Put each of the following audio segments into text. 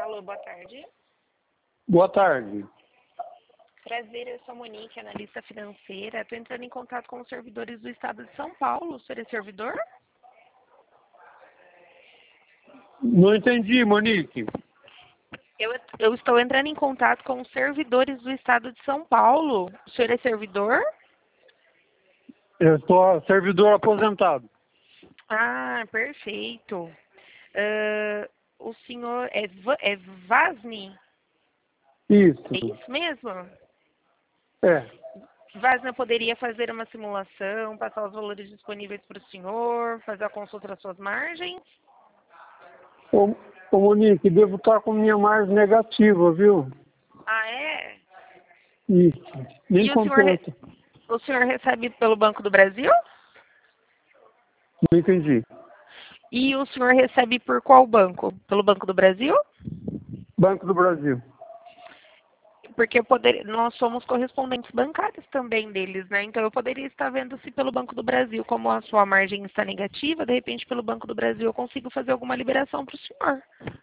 Alô, boa tarde. Boa tarde. Prazer, eu sou a Monique, analista financeira. Estou entrando em contato com os servidores do Estado de São Paulo. O senhor é servidor? Não entendi, Monique. Eu estou entrando em contato com os servidores do Estado de São Paulo. O senhor é servidor? Eu sou servidor aposentado. Ah, perfeito. O senhor é Vasni? Isso. É isso mesmo? É. Vasni, eu poderia fazer uma simulação, passar os valores disponíveis para o senhor, fazer a consulta das suas margens? Ô, Monique, devo estar com minha margem negativa, viu? Ah, é? Isso. Nem E compensa. o senhor recebe pelo Banco do Brasil? Não entendi. E o senhor recebe por qual banco? Pelo Banco do Brasil? Banco do Brasil. Porque nós somos correspondentes bancários também deles, né? Então eu poderia estar vendo se pelo Banco do Brasil, como a sua margem está negativa, de repente pelo Banco do Brasil eu consigo fazer alguma liberação para o senhor.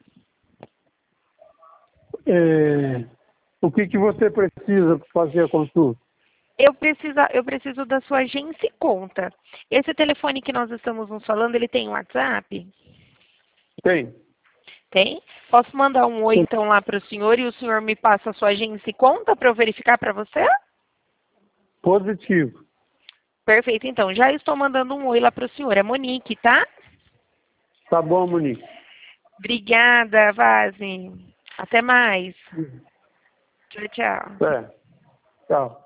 O que você precisa para fazer a consulta? Eu preciso da sua agência e conta. Esse telefone que nós estamos nos falando, ele tem WhatsApp? Tem. Tem? Posso mandar um oi então lá para o senhor e o senhor me passa a sua agência e conta para eu verificar para você? Positivo. Perfeito, então. Já estou mandando um oi lá para o senhor. É Monique, tá? Tá bom, Monique. Obrigada, Vaze. Até mais. Tchau, tchau. É. Tchau.